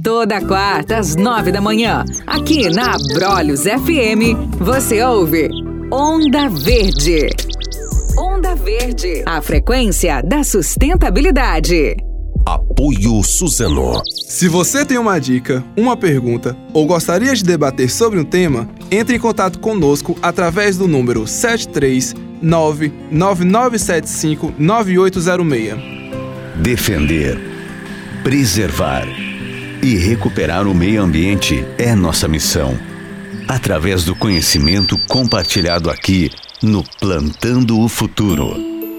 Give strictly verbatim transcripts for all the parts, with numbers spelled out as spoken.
Toda quarta, às nove da manhã, aqui na Abrolhos F M, você ouve Onda Verde. Onda Verde, a frequência da sustentabilidade. Apoio Suzano. Se você tem uma dica, uma pergunta ou gostaria de debater sobre um tema, entre em contato conosco através do número sete três nove nove nove sete cinco nove oito zero seis. Defender, preservar e recuperar o meio ambiente é nossa missão. Através do conhecimento compartilhado aqui no Plantando o Futuro.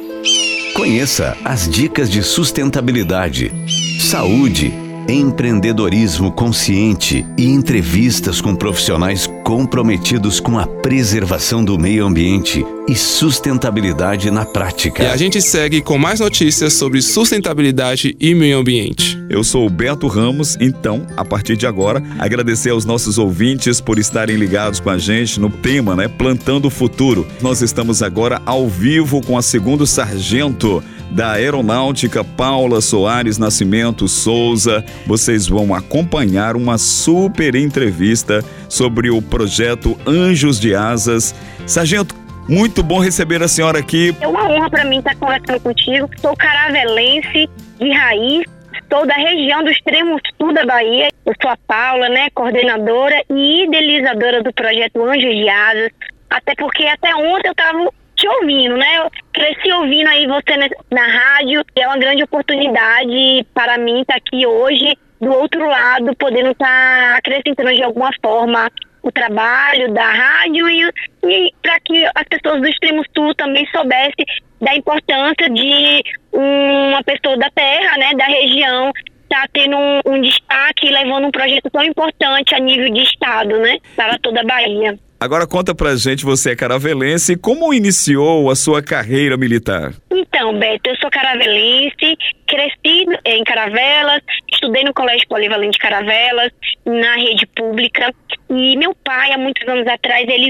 Conheça as dicas de sustentabilidade, saúde, empreendedorismo consciente e entrevistas com profissionais comprometidos com a preservação do meio ambiente e sustentabilidade na prática. E a gente segue com mais notícias sobre sustentabilidade e meio ambiente. Eu sou o Beto Ramos, então, a partir de agora, agradecer aos nossos ouvintes por estarem ligados com a gente no tema, né, Plantando o Futuro. Nós estamos agora ao vivo com a segunda sargento da Aeronáutica, Paula Soares Nascimento Souza. Vocês vão acompanhar uma super entrevista sobre o projeto Anjos de Asas. Sargento, muito bom receber a senhora aqui. É uma honra para mim estar conversando contigo. Sou caravelense de raiz, sou da região do extremo sul da Bahia. Eu sou a Paula, né, coordenadora e idealizadora do projeto Anjos de Asas. Até porque até ontem eu estava te ouvindo, né? Eu cresci ouvindo aí você na, na rádio. E é uma grande oportunidade para mim estar aqui hoje, do outro lado, podendo estar acrescentando de alguma forma o trabalho da rádio e, e para que as pessoas do extremo sul também soubessem da importância de uma pessoa da terra, né, da região, estar tendo um, um destaque e levando um projeto tão importante a nível de estado, né, para toda a Bahia. Agora conta pra gente, você é caravelense, como iniciou a sua carreira militar? Então, Beto, eu sou caravelense, cresci em Caravelas, estudei no Colégio Polivalente Caravelas, na rede pública, e meu pai, há muitos anos atrás, ele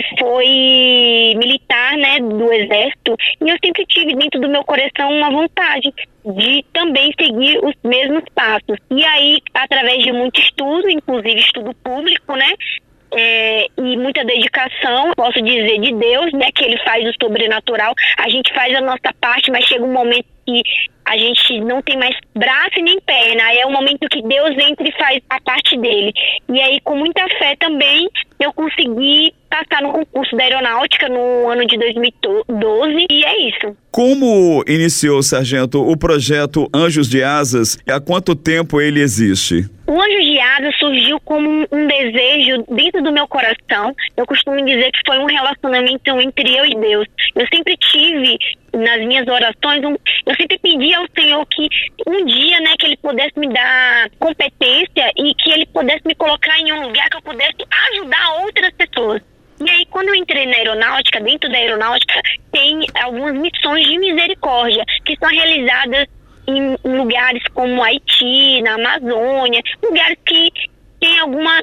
foi militar, né, do Exército, e eu sempre tive dentro do meu coração uma vontade de também seguir os mesmos passos. E aí, através de muito estudo, inclusive estudo público, né, É, e muita dedicação, posso dizer, de Deus, né, que ele faz o sobrenatural. A gente faz a nossa parte, mas chega um momento que a gente não tem mais braço nem perna. Aí é o momento que Deus entra e faz a parte dele. E aí, com muita fé também, eu consegui passar no concurso da Aeronáutica no ano de dois mil e doze, e é isso. Como iniciou, sargento, o projeto Anjos de Asas e há quanto tempo ele existe? O Anjos de Asas surgiu como um desejo dentro do meu coração. Eu costumo dizer que foi um relacionamento entre eu e Deus. Eu sempre tive, nas minhas orações, um, eu sempre pedi ao Senhor que um dia, né, que Ele pudesse me dar competência e que Ele pudesse me colocar em um lugar que eu pudesse ajudar outras pessoas. E aí, quando eu entrei na aeronáutica, dentro da aeronáutica, tem algumas missões de misericórdia que são realizadas em lugares como Haiti, na Amazônia, lugares que tem alguma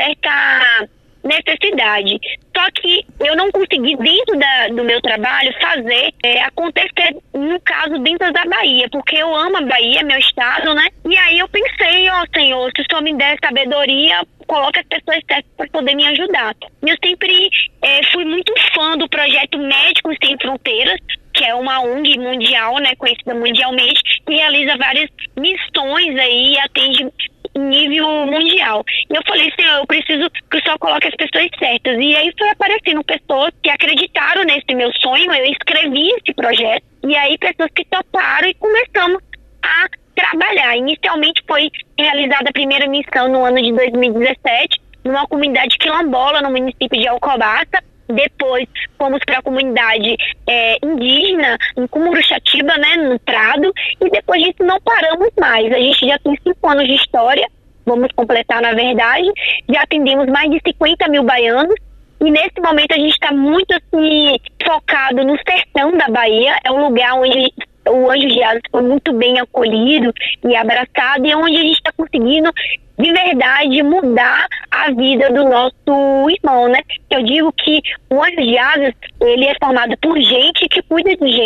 certa necessidade. Só que eu não consegui, dentro da, do meu trabalho, fazer é, acontecer, no caso, dentro da Bahia, porque eu amo a Bahia, meu estado, né? E aí eu pensei, ó, Senhor, se o Senhor me der sabedoria, coloque as pessoas certas para poder me ajudar. E eu sempre é, fui muito fã do projeto Médicos Sem Fronteiras, que é uma O N G mundial, né, conhecida mundialmente, que realiza várias missões aí e atende em nível mundial. E eu falei, Senhor, eu preciso que o Senhor coloque as pessoas certas. E aí foi aparecendo pessoas que acreditaram nesse meu sonho, eu escrevi esse projeto, e aí pessoas que toparam e começamos a trabalhar. Inicialmente foi realizada a primeira missão no ano de dois mil e dezessete, numa comunidade quilombola no município de Alcobaça. Depois fomos para a comunidade é, indígena em Cumuruxatiba, né, no Prado, e depois disso não paramos mais. A gente já tem cinco anos de história, vamos completar na verdade, já atendemos mais de cinquenta mil baianos, e nesse momento a gente está muito assim focado no sertão da Bahia. É um lugar onde o Anjos de Asas foi muito bem acolhido e abraçado, e onde a gente está conseguindo de verdade mudar a vida do nosso irmão, né? Eu digo que o Anjos de Asas, ele é formado por gente que cuida de gente.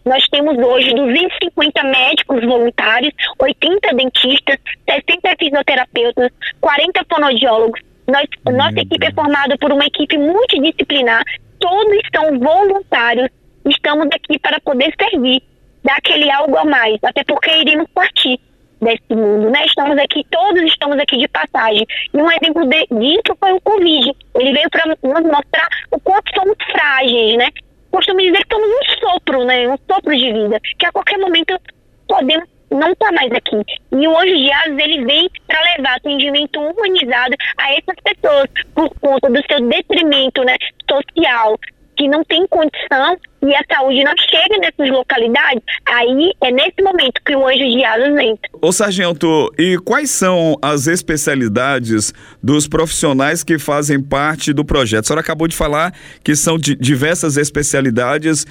Nós temos hoje duzentos e cinquenta médicos voluntários, oitenta dentistas, sessenta fisioterapeutas, quarenta fonoaudiólogos. Nós, nossa equipe é formada por uma equipe multidisciplinar, todos são voluntários, estamos aqui para poder servir, dar aquele algo a mais, até porque iremos partir desse mundo, né? Estamos aqui, todos estamos aqui de passagem. E um exemplo de, disso foi o Covid. Ele veio para nos mostrar o quanto somos frágeis, né? Costumo dizer que somos um sopro, né? Um sopro de vida, que a qualquer momento podemos não estar mais aqui. E o Anjos de Asas, ele vem para levar atendimento humanizado a essas pessoas por conta do seu detrimento, né, social, que não tem condição e a saúde não chega nessas localidades. Aí é nesse momento que o Anjos de Asas entra. Ô sargento, e quais são as especialidades dos profissionais que fazem parte do projeto? A senhora acabou de falar que são de diversas especialidades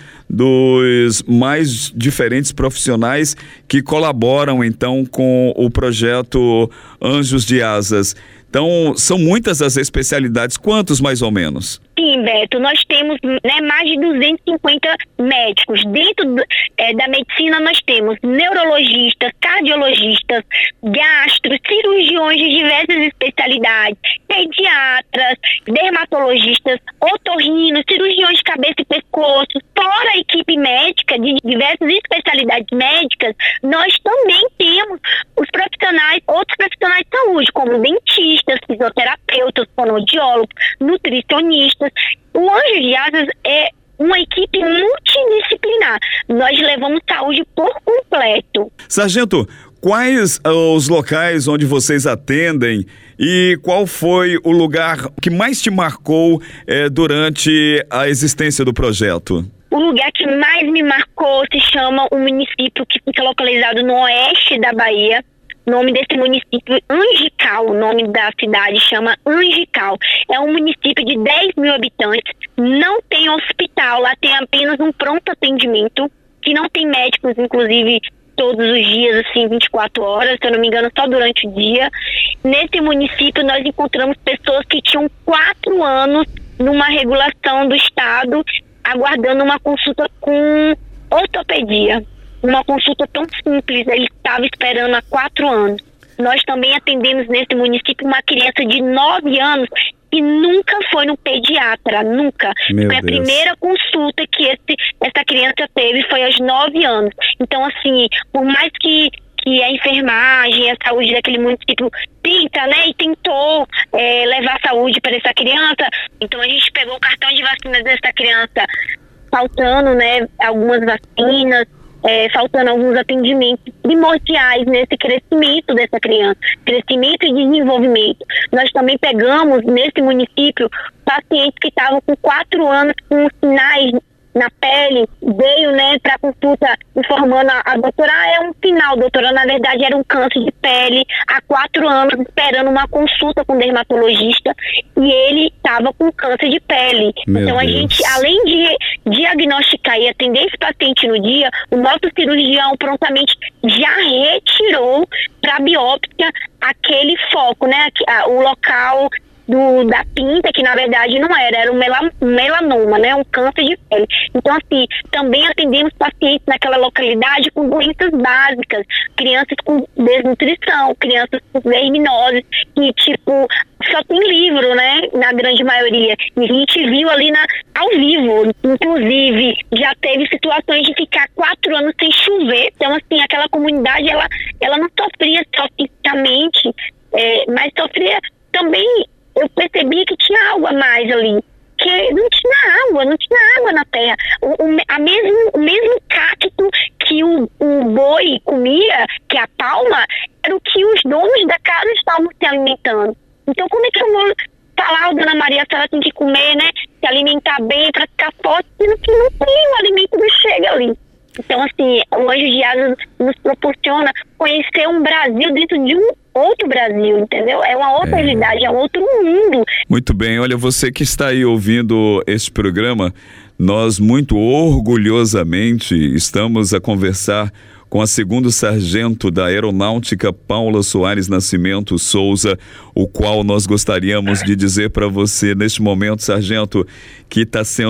dos mais diferentes profissionais que colaboram então com o projeto Anjos de Asas. Então, são muitas as especialidades. Quantos, mais ou menos? Sim, Beto. Nós temos, né, mais de duzentos e cinquenta médicos. Dentro do, é, da medicina, nós temos neurologistas, cardiologistas, gastro, cirurgiões de diversas especialidades, pediatras, dermatologistas, otorrinos, cirurgiões de cabeça e pescoço. Fora a equipe médica de diversas especialidades médicas, nós também temos os profissionais, outros profissionais de saúde, como dentistas, fisioterapeutas, fonoaudiólogos, nutricionistas. O Anjos de Asas é uma equipe multidisciplinar. Nós levamos saúde por completo. Sargento, quais os locais onde vocês atendem e qual foi o lugar que mais te marcou eh, durante a existência do projeto? O lugar que mais me marcou se chama um município que fica localizado no oeste da Bahia. O nome desse município, Angical, o nome da cidade chama Angical. É um município de dez mil habitantes, não tem hospital, lá tem apenas um pronto atendimento, que não tem médicos, inclusive, todos os dias, assim, vinte e quatro horas, se eu não me engano, só durante o dia. Nesse município, nós encontramos pessoas que tinham quatro anos numa regulação do Estado, aguardando uma consulta com ortopedia. Uma consulta tão simples, ele estava esperando há quatro anos. Nós também atendemos nesse município uma criança de nove anos que nunca foi no pediatra, nunca. Meu foi a Deus. primeira consulta que esse, essa criança teve foi aos nove anos. Então, assim, por mais que, que a enfermagem, a saúde daquele município tenta, né, e tentou é, levar saúde para essa criança, então a gente pegou o cartão de vacinas dessa criança, faltando, né, algumas vacinas, É, faltando alguns atendimentos primordiais nesse crescimento dessa criança, crescimento e desenvolvimento. Nós também pegamos nesse município pacientes que estavam com quatro anos com sinais na pele, veio, né, para consulta informando a, a doutora, ah, é um sinal, doutora, na verdade era um câncer de pele, há quatro anos esperando uma consulta com o dermatologista e ele estava com câncer de pele. Meu então a Deus. gente, além de diagnosticar e atender esse paciente no dia, o nosso cirurgião prontamente já retirou para biópsia aquele foco, né, o local Do, da pinta, que na verdade não era, era um mela, melanoma, né, um câncer de pele. Então, assim, também atendemos pacientes naquela localidade com doenças básicas, crianças com desnutrição, crianças com verminose, que, tipo, só tem livro, né, na grande maioria. E a gente viu ali na, ao vivo, inclusive, já teve situações de ficar quatro anos sem chover. Então, assim, aquela comunidade, ela, ela não sofria só fisicamente, é, mas sofria também. Eu percebi que tinha algo a mais ali, que não tinha água, não tinha água na terra. O, o, a mesmo, o mesmo cacto que o, o boi comia, que a palma, era o que os donos da casa estavam se alimentando. Então, como é que eu vou falar, oh, dona Maria, se ela tem que comer, né, se alimentar bem para ficar forte, sendo que não tem, o alimento não chega ali. Então, assim, o Anjos de Asas nos proporciona conhecer um Brasil dentro de um outro Brasil, entendeu? É uma outra É. realidade, é um outro mundo. Muito bem, olha, você que está aí ouvindo este programa, nós muito orgulhosamente estamos a conversar com a segundo sargento da Aeronáutica, Paula Soares Nascimento Souza, o qual nós gostaríamos de dizer para você neste momento, sargento, que está sendo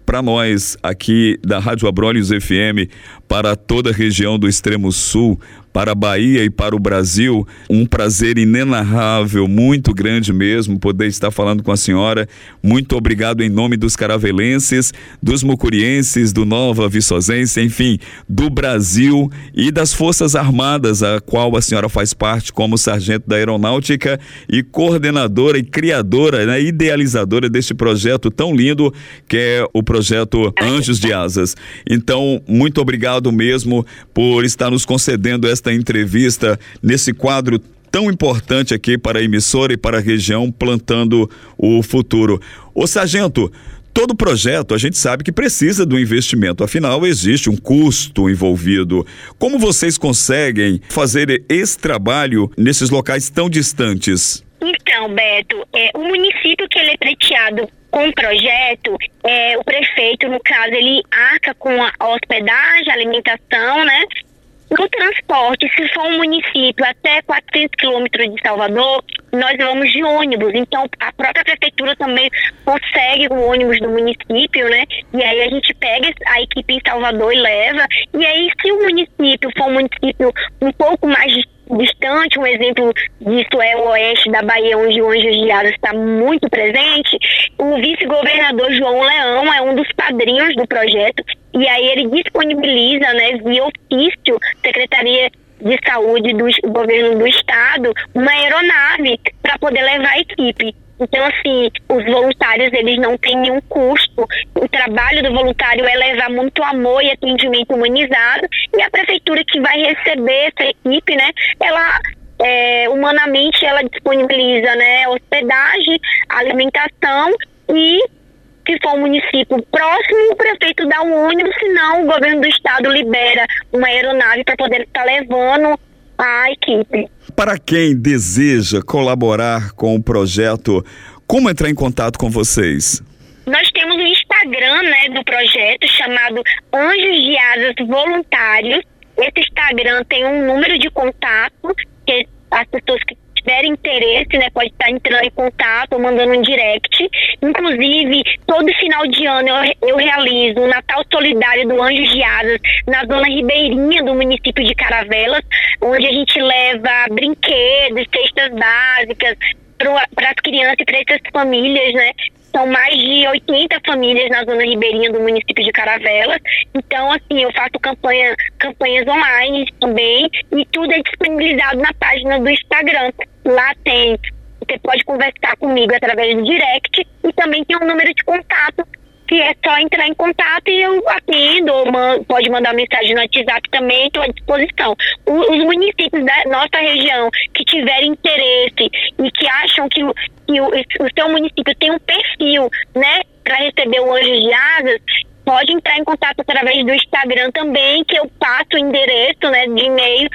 para nós aqui da Rádio Abrolhos F M, para toda a região do Extremo Sul, para a Bahia e para o Brasil, um prazer inenarrável, muito grande mesmo, poder estar falando com a senhora. Muito obrigado em nome dos caravelenses, dos mucurienses, do Nova Viçosense, enfim, do Brasil e das Forças Armadas, a qual a senhora faz parte como sargento da Aeronáutica e coordenadora e criadora, né, idealizadora deste projeto tão lindo que é o projeto Anjos de Asas. Então, muito obrigado mesmo por estar nos concedendo esta entrevista nesse quadro tão importante aqui para a emissora e para a região, plantando o futuro. Ô sargento, todo projeto a gente sabe que precisa do investimento, afinal existe um custo envolvido. Como vocês conseguem fazer esse trabalho nesses locais tão distantes? Então, Beto, é, o município que ele é pleiteado com o projeto, é, o prefeito, no caso, ele arca com a hospedagem, a alimentação, né? No transporte, se for um município até quatrocentos quilômetros de Salvador, nós vamos de ônibus. Então, a própria prefeitura também consegue o ônibus do município, né? E aí a gente pega a equipe em Salvador e leva. E aí, se o município for um município um pouco mais distante, um exemplo disso é o oeste da Bahia, onde o Anjos de Asas está muito presente, o vice-governador João Leão é um dos padrinhos do projeto, e aí ele disponibiliza, né, via ofício, Secretaria de Saúde do Governo do Estado, uma aeronave para poder levar a equipe. Então, assim, os voluntários, eles não têm nenhum custo. O trabalho do voluntário é levar muito amor e atendimento humanizado, e a prefeitura que vai receber essa equipe, né, ela, é, humanamente, ela disponibiliza, né, hospedagem, alimentação, e se for um município próximo, o prefeito dá um ônibus, senão o governo do estado libera uma aeronave para poder estar levando a equipe. Para quem deseja colaborar com o projeto, como entrar em contato com vocês? Nós temos um Instagram, né, do projeto chamado Anjos de Asas Voluntários. Esse Instagram tem um número de contato, que as pessoas que tiverem interesse, né, pode estar entrando em contato ou mandando um direct. Inclusive, todo final de ano eu, eu realizo o Natal Solidário do Anjos de Asas na zona ribeirinha do município de Caravelas, onde a gente leva brinquedos, cestas básicas para as crianças e para essas famílias, né? São mais de oitenta famílias na zona ribeirinha do município de Caravelas. Então, assim, eu faço campanha, campanhas online também, e tudo é disponibilizado na página do Instagram. Lá tem, você pode conversar comigo através do direct, e também tem um número de contato, que é só entrar em contato e eu atendo, ou man, pode mandar mensagem no WhatsApp também, estou à disposição. O, os municípios da nossa região que tiverem interesse e que acham que, que o, o seu município tem um perfil, né, para receber o Anjos de Asas, pode entrar em contato através do Instagram também, que eu passo o endereço, né, de e-mail,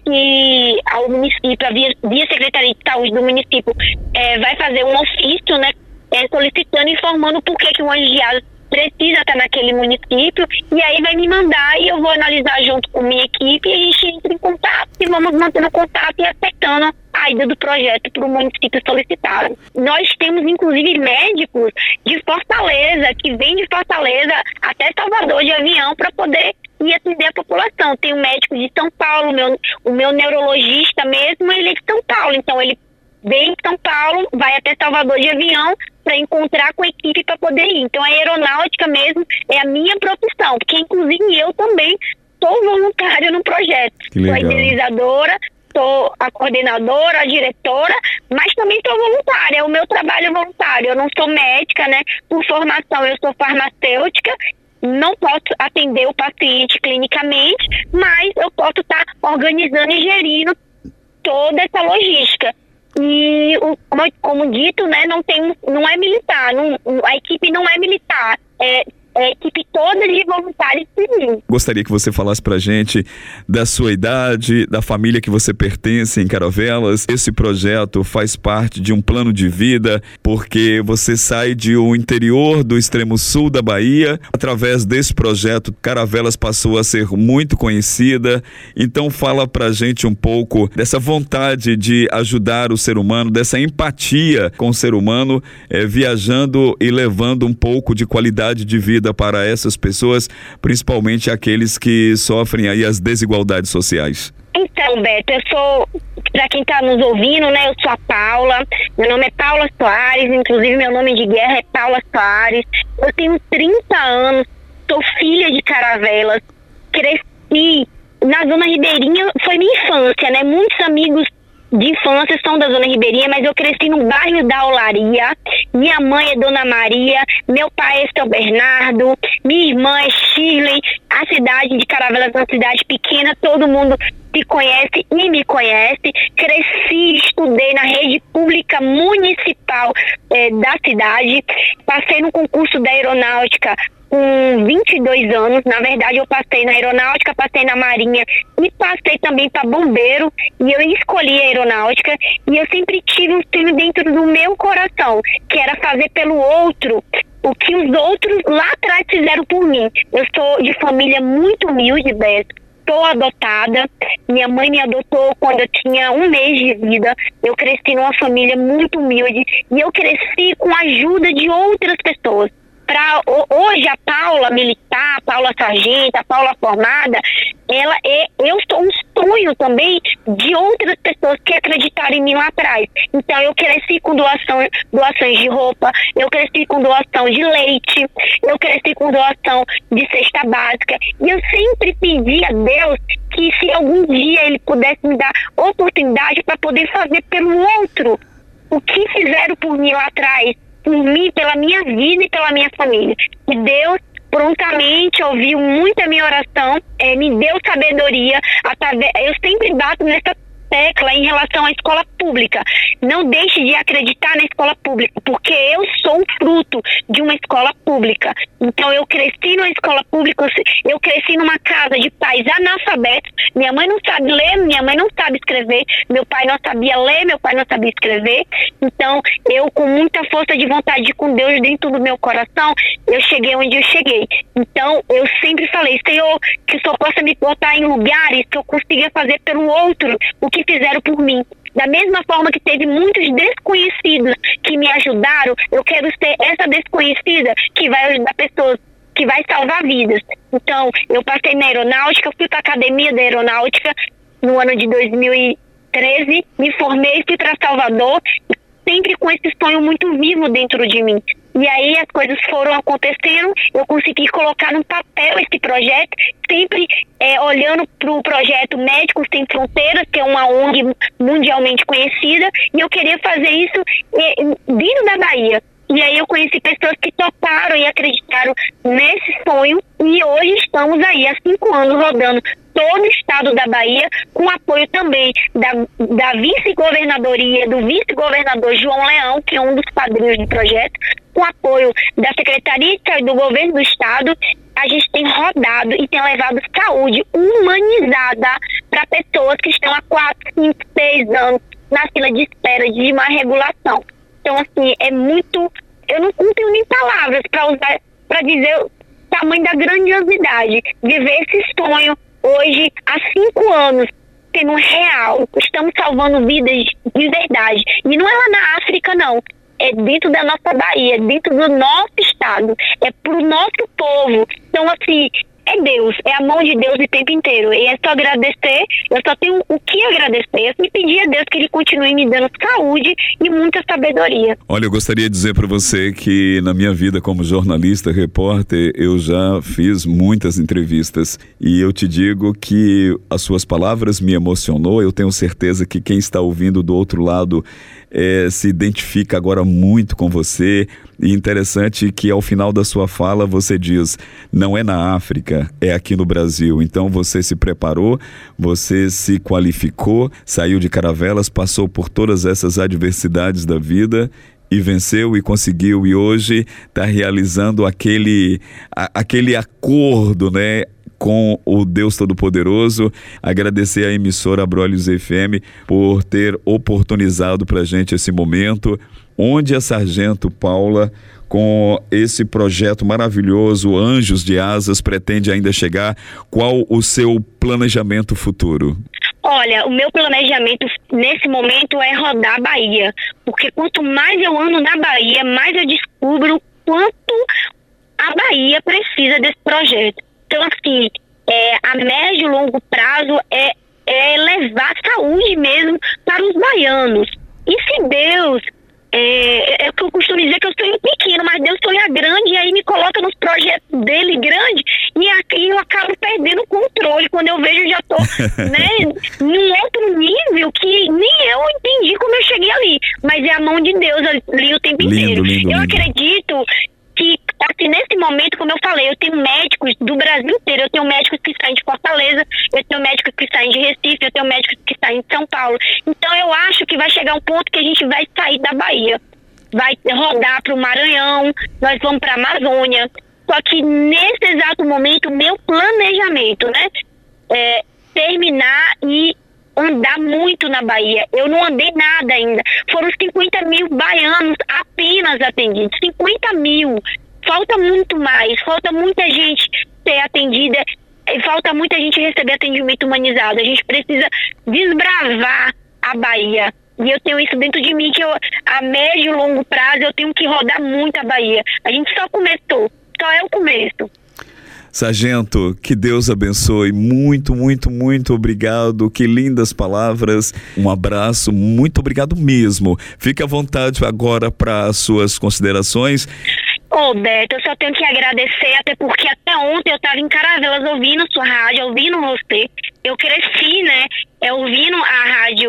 que ao município, a via, via Secretaria de Saúde do município, é, vai fazer um ofício, né, é, solicitando, informando por que, que o Anjos de Asas precisa estar naquele município, e aí vai me mandar e eu vou analisar junto com minha equipe, e a gente entra em contato e vamos mantendo contato e acertando a ida do projeto para o município solicitado. Nós temos inclusive médicos de Fortaleza, que vêm de Fortaleza até Salvador de avião para poder ir atender a população. Tem um médico de São Paulo, meu, o meu neurologista mesmo, ele é de São Paulo, então ele vem de São Paulo, vai até Salvador de avião para encontrar com a equipe para poder ir. Então a aeronáutica mesmo é a minha profissão, porque inclusive eu também sou voluntária no projeto. Sou a idealizadora, sou a coordenadora, a diretora, mas também sou voluntária. O meu trabalho é voluntário. Eu não sou médica, né? Por formação eu sou farmacêutica, não posso atender o paciente clinicamente, mas eu posso estar organizando e gerindo toda essa logística. E, como, como dito, né, não, tem, não é militar, não, a equipe não é militar, é, é a equipe toda de voluntários civis. Gostaria que você falasse pra gente da sua idade, da família que você pertence em Caravelas. Esse projeto faz parte de um plano de vida, porque você sai de um interior do extremo sul da Bahia. Através desse projeto, Caravelas passou a ser muito conhecida. Então fala pra gente um pouco dessa vontade de ajudar o ser humano, dessa empatia com o ser humano, é, viajando e levando um pouco de qualidade de vida vida para essas pessoas, principalmente aqueles que sofrem aí as desigualdades sociais? Então, Beto, eu sou, para quem está nos ouvindo, né, eu sou a Paula, meu nome é Paula Soares, inclusive meu nome de guerra é Paula Soares, eu tenho trinta anos, sou filha de Caravelas, cresci na Zona Ribeirinha, foi minha infância, né, muitos amigos de infância são da Zona Ribeirinha, mas eu cresci no bairro da Olaria, minha mãe é Dona Maria, meu pai é São Bernardo, minha irmã é Shirley, a cidade de Caravelas é uma cidade pequena, todo mundo se conhece e me conhece, cresci, estudei na rede pública municipal eh, da cidade, passei no concurso da aeronáutica com vinte e dois anos, na verdade eu passei na aeronáutica, passei na marinha e passei também para bombeiro e eu escolhi a aeronáutica e eu sempre tive um sonho dentro do meu coração, que era fazer pelo outro o que os outros lá atrás fizeram por mim. Eu sou de família muito humilde, Beto. Sou adotada, minha mãe me adotou quando eu tinha um mês de vida, eu cresci numa família muito humilde e eu cresci com a ajuda de outras pessoas. Pra, hoje a Paula militar, a Paula sargento, a Paula formada, ela é, eu sou um sonho também de outras pessoas que acreditaram em mim lá atrás. Então eu cresci com doação, doações de roupa, eu cresci com doação de leite, eu cresci com doação de cesta básica. E eu sempre pedi a Deus que se algum dia Ele pudesse me dar oportunidade para poder fazer pelo outro o que fizeram por mim lá atrás, por mim, pela minha vida e pela minha família. E Deus prontamente ouviu muito a minha oração, é, me deu sabedoria. Através, eu sempre bato nessa tecla em relação à escola pública. Não deixe de acreditar na escola pública, porque eu sou o fruto de uma escola pública. Então eu cresci numa escola pública, eu cresci numa casa de pais analfabetos. Minha mãe não sabe ler, minha mãe não sabe escrever, meu pai não sabia ler, meu pai não sabia escrever. Então eu, com muita força de vontade com Deus dentro do meu coração, eu cheguei onde eu cheguei. Então eu sempre falei, Senhor, que o Senhor possa me botar em lugares que eu consiga fazer pelo outro o que fizeram por mim. Da mesma forma que teve muitos desconhecidos que me ajudaram, eu quero ser essa desconhecida que vai ajudar pessoas, que vai salvar vidas. Então, eu passei na aeronáutica, fui para a academia da aeronáutica no ano de dois mil e treze, me formei, fui para Salvador, sempre com esse sonho muito vivo dentro de mim. E aí as coisas foram acontecendo, eu consegui colocar no papel esse projeto, sempre é, olhando para o projeto Médicos Sem Fronteiras, que é uma O N G mundialmente conhecida, e eu queria fazer isso é, vindo da Bahia. E aí eu conheci pessoas que toparam e acreditaram nesse sonho, e hoje estamos aí há cinco anos rodando todo o estado da Bahia, com apoio também da, da vice-governadoria, do vice-governador João Leão, que é um dos padrinhos do projeto, com apoio da Secretaria do Governo do Estado. A gente tem rodado e tem levado saúde humanizada para pessoas que estão há quatro, cinco, seis anos na fila de espera de uma regulação. Então, assim, é muito... Eu não, não tenho nem palavras para usar, para dizer o tamanho da grandiosidade. Viver esse sonho hoje, há cinco anos, sendo real. Estamos salvando vidas de verdade. E não é lá na África, não. É dentro da nossa Bahia, dentro do nosso estado. É pro nosso povo. Então, assim... É Deus, é a mão de Deus o tempo inteiro. E é só agradecer, eu só tenho o que agradecer. Eu me pedi a Deus que Ele continue me dando saúde e muita sabedoria. Olha, eu gostaria de dizer para você que na minha vida como jornalista, repórter, eu já fiz muitas entrevistas. E eu te digo que as suas palavras me emocionou. Eu tenho certeza que quem está ouvindo do outro lado é, se identifica agora muito com você. E interessante que ao final da sua fala você diz, não é na África, é aqui no Brasil. Então você se preparou, você se qualificou, saiu de Caravelas, passou por todas essas adversidades da vida e venceu e conseguiu, e hoje está realizando aquele, a, aquele acordo, né, com o Deus Todo-Poderoso. Agradecer à emissora Abrolhos F M por ter oportunizado para a gente esse momento, onde a Sargento Paula, com esse projeto maravilhoso, Anjos de Asas, pretende ainda chegar. Qual o seu planejamento futuro? Olha, o meu planejamento nesse momento é rodar a Bahia, porque quanto mais eu ando na Bahia, mais eu descubro quanto a Bahia precisa desse projeto. Então, assim, é, a médio e longo prazo é, é levar saúde mesmo para os baianos. E se Deus, é, é que eu costumo dizer que eu sonho pequeno, mas Deus sonha grande, e aí me coloca nos projetos dele grande, e aqui eu acabo perdendo o controle. Quando eu vejo, eu já tô, né, num outro nível que nem eu entendi como eu cheguei ali. Mas é a mão de Deus ali o tempo Lindo, inteiro. lindo, eu lindo. acredito que, assim, nesse momento, como eu falei, eu tenho médicos do Brasil inteiro. Eu tenho médicos que saem de Fortaleza, eu tenho médicos que saem de Recife, eu tenho médicos que saem de São Paulo. Então eu acho que vai chegar um ponto que a gente vai sair da Bahia, vai rodar para o Maranhão, nós vamos para a Amazônia. Só que nesse exato momento, o meu planejamento, né, é terminar e andar muito na Bahia. Eu não andei nada ainda. Foram cinquenta mil baianos apenas atendidos. cinquenta mil. Falta muito mais. Falta muita gente ser atendida. E falta muita gente receber atendimento humanizado. A gente precisa desbravar a Bahia. E eu tenho isso dentro de mim, que eu, a médio e longo prazo eu tenho que rodar muito a Bahia. A gente só começou. Só é o começo. Sargento, que Deus abençoe. Muito, muito, muito obrigado. Que lindas palavras. Um abraço. Muito obrigado mesmo. Fique à vontade agora para as suas considerações. Ô, Beto, eu só tenho que agradecer, até porque até ontem eu estava em Caravelas ouvindo sua rádio, ouvindo você. Eu cresci, né, é, ouvindo a rádio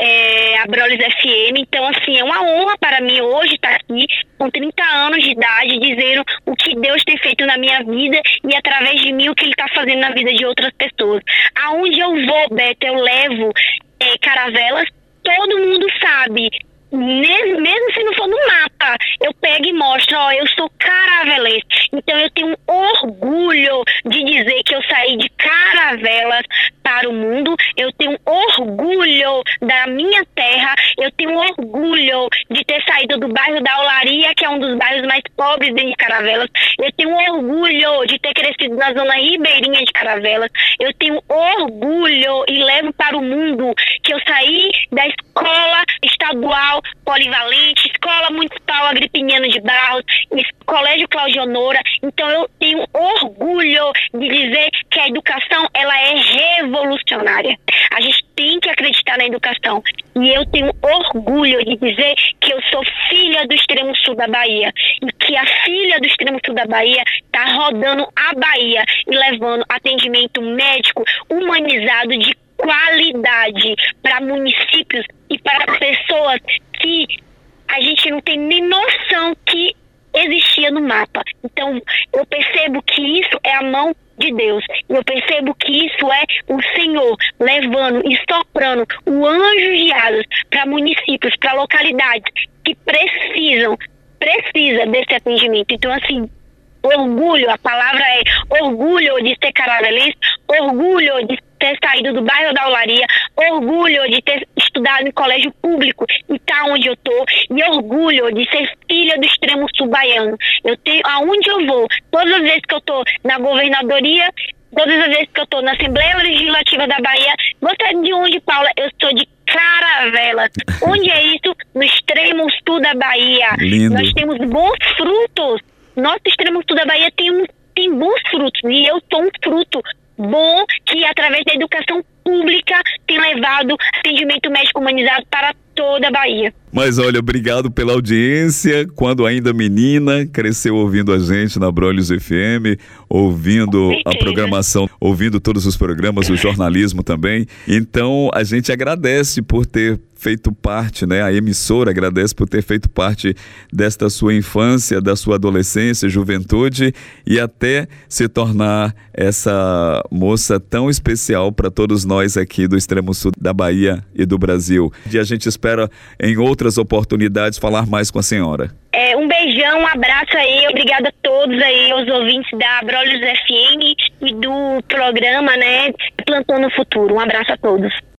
é, Abrolhos F M. Então, assim, é uma honra para mim hoje estar aqui com trinta anos de idade, dizendo o que Deus tem feito na minha vida e através de mim o que Ele está fazendo na vida de outras pessoas. Aonde eu vou, Beto, eu levo é, Caravelas, todo mundo sabe. Mesmo, mesmo se não for no mapa, eu pego e mostro, ó, eu sou caravelense. Então eu tenho orgulho de dizer que eu saí de Caravelas para o mundo. Eu tenho orgulho da minha terra. Eu tenho orgulho de ter saído do bairro da Olaria, que é um dos bairros mais pobres dentro de Caravelas. Eu tenho orgulho de ter crescido na zona ribeirinha de Caravelas. Eu tenho orgulho e levo para o mundo que eu saí da escola estadual polivalente, escola municipal Agripiniano de Barros, colégio Cláudio Honora. Então eu tenho orgulho de dizer que a educação, ela é revolucionária. A gente tem que acreditar na educação. E eu tenho orgulho de dizer que eu sou filha do extremo sul da Bahia, e que a filha do extremo sul da Bahia está rodando a Bahia e levando atendimento médico humanizado de qualidade para municípios e para pessoas que a gente não tem nem noção que existia no mapa. Então eu percebo que isso é a mão de Deus. Eu percebo que isso é o Senhor levando e soprando o anjo de asas para municípios, para localidades que precisam, precisa desse atendimento. Então, assim, orgulho, a palavra é orgulho de ser caravelense, orgulho de ter saído do bairro da Olaria, orgulho de ter estudado em colégio público e tá onde eu tô, e orgulho de ser filha do extremo sul baiano. Eu tenho, aonde eu vou, todas as vezes que eu tô na governadoria, todas as vezes que eu tô na Assembleia Legislativa da Bahia, você é de onde, Paula? Eu sou de Caravelas. Onde é isso? No extremo sul da Bahia. Lindo. Nós temos bons frutos. Nosso extremo sul da Bahia tem, um, tem bons frutos, e eu sou um fruto bom que, através da educação pública, tem levado atendimento médico humanizado para toda a Bahia. Mas olha, obrigado pela audiência. Quando ainda menina, cresceu ouvindo a gente na Abrolhos F M, ouvindo a programação, ouvindo todos os programas, o jornalismo também. Então, a gente agradece por ter feito parte, né? A emissora agradece por ter feito parte desta sua infância, da sua adolescência, juventude, e até se tornar essa moça tão especial para todos nós aqui do extremo sul da Bahia e do Brasil. E a gente espera em outras oportunidades falar mais com a senhora. É, um beijão, um abraço aí, obrigada a todos aí, aos ouvintes da Abrolhos F M e do programa, né, Plantando o Futuro. Um abraço a todos.